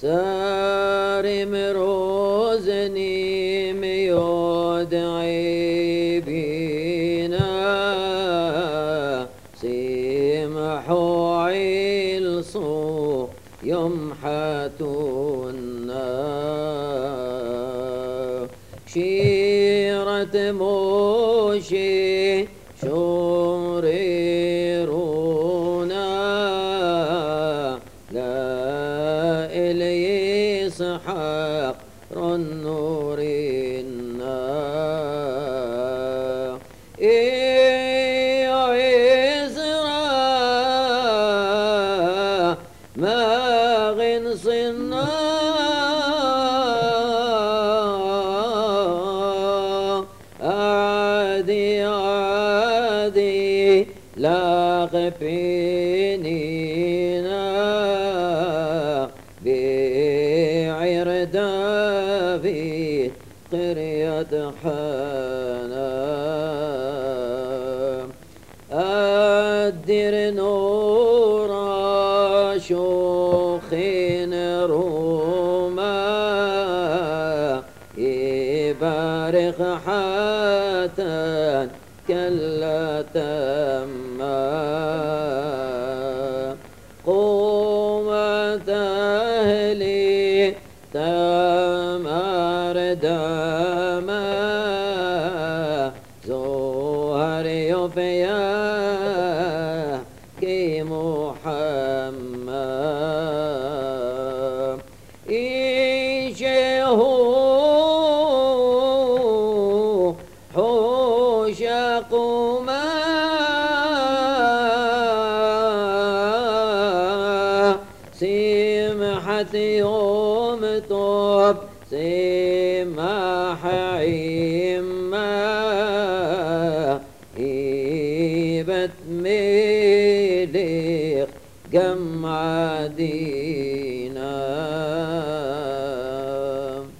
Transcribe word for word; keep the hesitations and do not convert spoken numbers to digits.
سارم روزني ميودعي بينا سيمحو عيلصو يمحتونا شيرة موشي شوريرونا لا إلي إسحاق النورنا إي عزرا ما غنصنا عادي عادي لا غفينينا بعير دافيد قرية حنا أدر نورا شوخين روما يبارك حتى كلا تما قومة أهلي تمار دما زهر يفيا كي محمد إيشه حوشق ما سمحت يوم طوب سمح عيما هيبت ملك جمع دينا